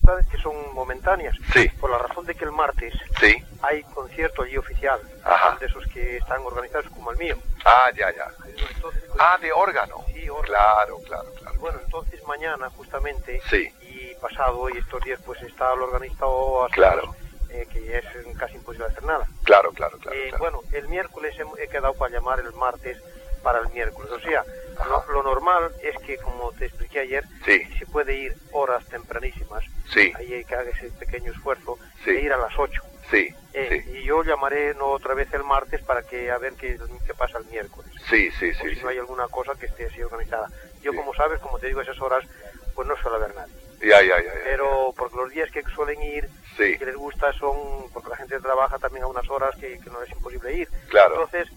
dificultades que son momentáneas. Sí. Por la razón de que el martes Sí. hay concierto allí oficial. Ajá. De esos que están organizados como el mío. Ah, ya, ya. Entonces, pues, Ah, de órgano. Sí, órgano. Claro, claro, claro. Y bueno, entonces mañana justamente Sí. y pasado y estos días pues está el organizado hasta Claro. que es casi imposible hacer nada. Claro, claro, claro. claro. Bueno, el miércoles he quedado para llamar el martes para el miércoles. O sea, Ajá. lo normal es que, como te expliqué ayer, Sí. se puede ir horas tempranísimas. Sí. Ahí hay que hacer ese pequeño esfuerzo Sí. de ir a las 8. Sí, sí. Y yo llamaré otra vez el martes para que a ver qué pasa el miércoles. Sí, sí, O sí. si sí. no hay alguna cosa que esté así organizada. Yo, Sí. como sabes, como te digo, a esas horas, pues no suele haber nadie. Ya, ya, ya, ya. Pero porque los días que suelen ir, Sí. que les gusta, son porque la gente trabaja también a unas horas que no es imposible ir. Claro. Entonces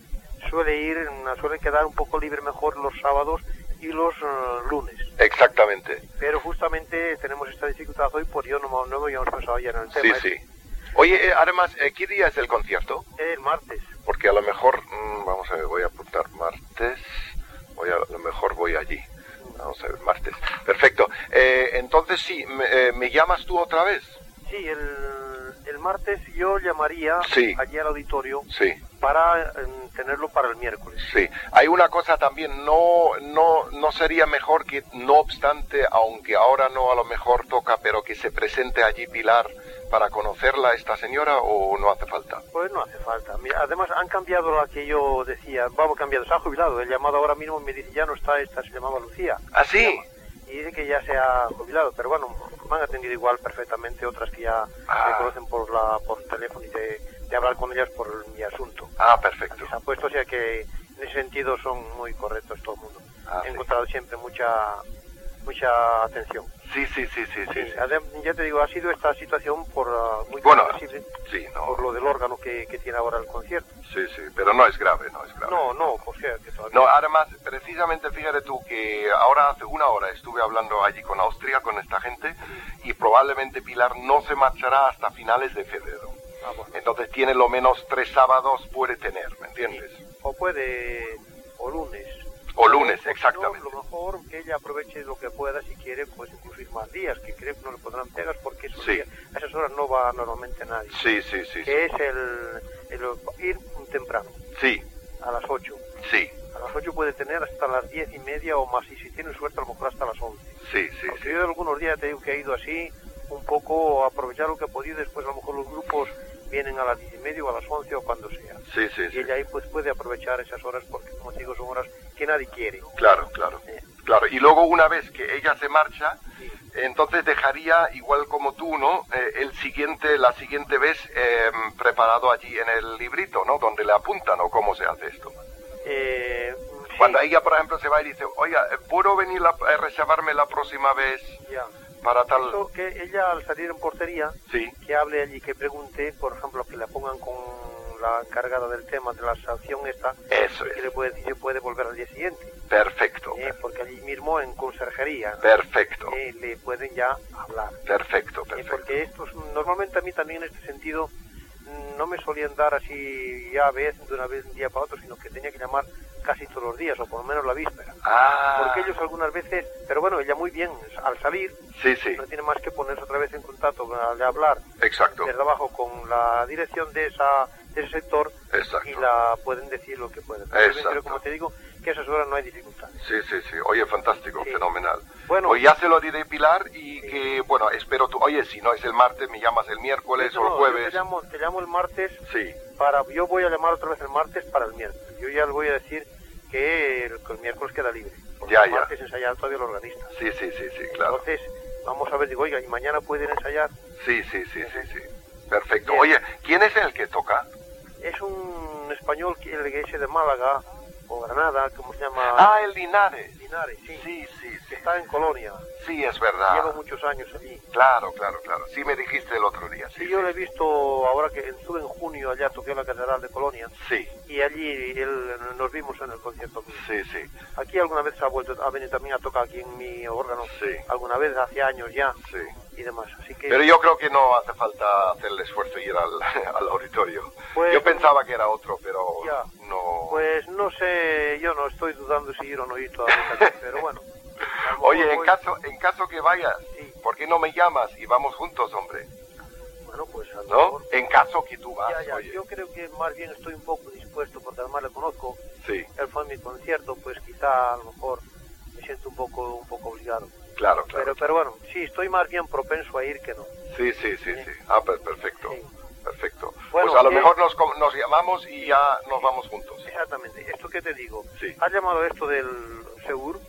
suele quedar un poco libre mejor los sábados y los lunes. Exactamente. Pero justamente tenemos esta dificultad hoy, por ello no habíamos pensado ayer en el Sí, tema. sí. Oye, además, ¿qué día es el concierto? El martes. Porque a lo mejor, vamos a ver, voy a apuntar martes, a lo mejor voy allí. Vamos a ver, martes. Perfecto. Entonces sí, ¿me llamas tú otra vez? Sí, el martes yo llamaría Sí. allí al auditorio Sí. para tenerlo para el miércoles. Sí, hay una cosa también, no sería mejor que, no obstante, aunque ahora no a lo mejor toca, pero que se presente allí Pilar para conocerla, esta señora, o no hace falta? Pues no hace falta. Mira, además han cambiado la que yo decía, vamos cambiando, se ha jubilado, he llamado ahora mismo y me dice, ya no está esta, se llamaba Lucía. ¿Ah, sí? Y dice que ya se ha jubilado, pero bueno, me han atendido igual perfectamente otras que ya me conocen por teléfono y de hablar con ellas por mi asunto. Ah, perfecto. Se han puesto, o sea que en ese sentido son muy correctos todo el mundo. Ah, He sí. encontrado siempre mucha atención. Sí. Además, ya te digo, ha sido esta situación por muy Bueno, comprensible sí, no. por lo del órgano que tiene ahora el concierto. Sí, pero no es grave, no es grave. No, o sea, que todavía... No, además, precisamente fíjate tú que ahora hace una hora estuve hablando allí con Austria, con esta gente, y probablemente Pilar no se marchará hasta finales de febrero. Ah, bueno. Entonces tiene lo menos 3 sábados, puede tener, ¿me entiendes? O puede, o lunes. O lunes, si no, exactamente. lo mejor que ella aproveche lo que pueda, si quiere, pues incluso ir más días, que creo que no le pondrán pegas, porque esos Sí. días, a esas horas no va normalmente nadie. Sí. Que es el ir temprano, Sí, a las 8. sí, A las 8 puede tener hasta las 10:30 o más, y si tiene suerte a lo mejor hasta las 11. sí. Porque yo algunos días te digo que he ido así, un poco a aprovechar lo que he podido, después a lo mejor los grupos vienen a las 10:30 o a las 11 o cuando sea. Sí. Y ella ahí pues puede aprovechar esas horas porque, como te digo, son horas que nadie quiere. Claro. Y luego una vez que ella se marcha, Sí. entonces dejaría, igual como tú, ¿no? La siguiente vez preparado allí en el librito, ¿no? Donde le apuntan, ¿o cómo se hace esto? Sí, Cuando ella, por ejemplo, se va y dice, oiga, ¿puedo venir a reservarme la próxima vez ya. para tal...? Eso, que ella al salir en portería, Sí, que hable allí, que pregunte, por ejemplo, que la pongan con la encargada del tema de la sanción esta, eso que es. le puede decir, puede volver al día siguiente. Perfecto, Porque allí mismo en conserjería perfecto, le pueden ya hablar. perfecto. Porque estos, normalmente a mí también en este sentido, no me solían dar así ya de una vez un día para otro, sino que tenía que llamar casi todos los días, o por lo menos la víspera. Porque ellos algunas veces, pero bueno, ella muy bien, al salir, Sí, no tiene más que ponerse otra vez en contacto, de hablar exacto, desde abajo con la dirección de ese sector, exacto. y la pueden decir lo que pueden. Exacto. Pero como te digo, que a esas horas no hay dificultades. Sí. Oye, fantástico, Sí. fenomenal. Bueno. Pues ya se lo diré, Pilar, y que, bueno, espero tú... Oye, si no es el martes, me llamas el miércoles o el No, jueves. yo te llamo el martes. Sí, Yo voy a llamar otra vez el martes para el miércoles. Yo ya le voy a decir que el miércoles queda libre. Porque Ya, el ya. martes ensayar todavía el organista. sí, claro. Entonces, vamos a ver, digo, oiga, ¿y mañana pueden ensayar? Sí. Perfecto. Bien. Oye, ¿quién es el que toca? Es un español que es de Málaga o Granada, ¿cómo se llama? Ah, el Linares. Linares, sí. Sí. Que está en Colonia. Sí, es verdad. Lleva muchos años allí. Claro. Sí me dijiste el otro día, sí. Y yo lo he visto ahora que estuve en junio allá, toqué en la Catedral de Colonia. Sí, Y allí nos vimos en el concierto. sí. Aquí alguna vez ha venido también a tocar aquí en mi órgano. Sí. Alguna vez, hace años ya. Sí. Y demás. Así que... Pero yo creo que no hace falta hacer el esfuerzo y ir al auditorio. Pues- Yo pensaba que era otro, pero Ya. no... Pues no sé, yo no estoy dudando si ir o no ir todavía, pero bueno. Oye, en caso que vayas, sí. ¿por qué no me llamas y vamos juntos, hombre? Bueno, pues a lo ¿No? mejor... En caso que tú vas, Ya, oye. yo creo que más bien estoy un poco dispuesto, porque además le conozco. Sí. Él fue a mi concierto, pues quizá a lo mejor me siento un poco obligado. Claro. Pero bueno, sí, estoy más bien propenso a ir que no. Sí. Ah, pues perfecto. Sí. Perfecto. Bueno, pues a lo mejor nos llamamos y ya nos vamos juntos. Exactamente. ¿Esto qué te digo? Sí. ¿Has llamado a esto del seguro?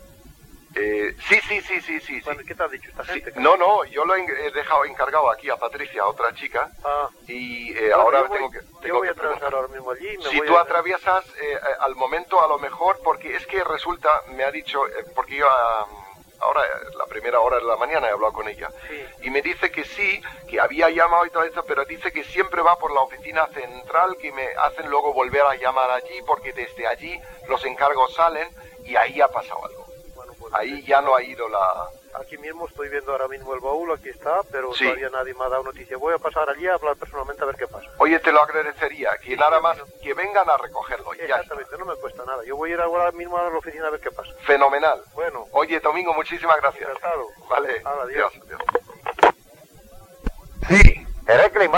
Sí. Bueno, ¿qué te ha dicho esta Sí. gente? No, yo lo he dejado encargado aquí a Patricia, a otra chica, y ahora tengo que Yo voy a atravesar preguntar. ahora mismo allí. Si tú atraviesas al momento, a lo mejor, porque es que resulta, me ha dicho, porque yo ahora, la primera hora de la mañana he hablado con ella, Sí. y me dice que sí, que había llamado y todo eso, pero dice que siempre va por la oficina central, que me hacen luego volver a llamar allí, porque desde allí los encargos salen, y ahí ha pasado algo. Bueno, pues, Ahí ya no ha ido la... Aquí mismo estoy viendo ahora mismo el baúl, aquí está, pero Sí. todavía nadie me ha dado noticia. Voy a pasar allí a hablar personalmente a ver qué pasa. Oye, te lo agradecería, que nada más que vengan a recogerlo. Ya está. Exactamente, no me cuesta nada. Yo voy a ir ahora mismo a la oficina a ver qué pasa. Fenomenal. Bueno. Oye, Domingo, muchísimas gracias. Encantado. Vale. Adiós. Adiós. Sí, Heracles.